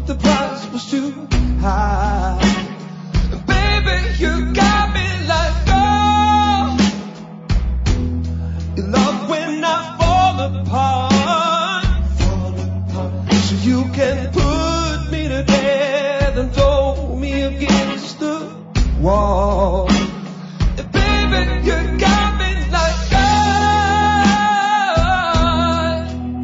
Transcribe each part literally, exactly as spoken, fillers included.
the price was too high. Baby, you got me like gold. You love when I fall apart, fall apart. So you can put me to death and throw me against the wall. Baby, you got me like gold.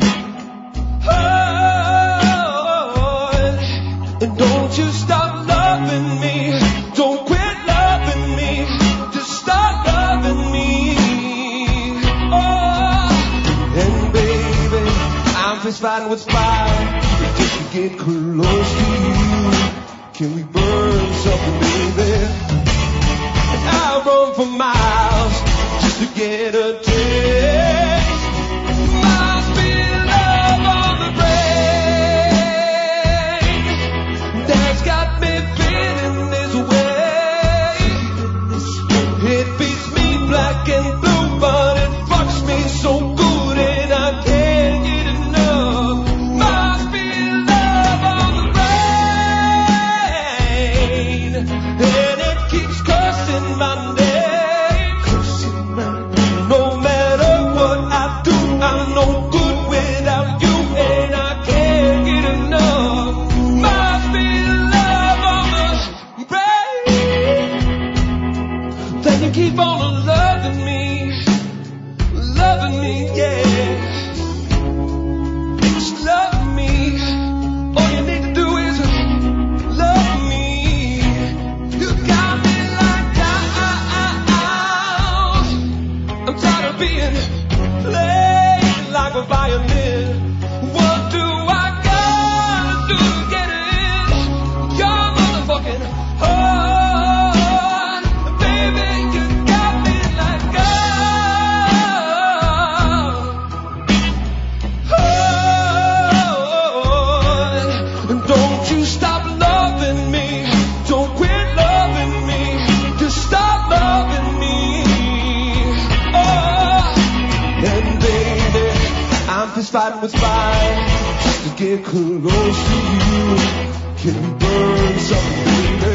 Oh, and don't you stop loving me. Don't quit loving me. Just start loving me. Oh, and baby, I'm just fighting with fire just to get close to you. Can we burn something, baby? I'll run for miles just to get a taste. Miles be love on the brain. That's got me feeling this way. It beats me black and blue, but it fucks me so good and I can't get enough. Miles be love on the brain, and it keeps cursing my name. No matter what I do, I'm no good without you, and I can't get enough. Must be love on the brain. Then you keep on loving me, loving me, yeah. Just love me. All you need to do is love me. You got me like down. I'm tired of being played like a violin. What do I gotta do to get in your motherfucking heart? Baby, you got me like gold. Oh, and don't you stop loving me. Don't quit loving me. Just stop loving me. Oh, and baby, I'm just fighting with fire just to get close to you. Can we burn something, baby?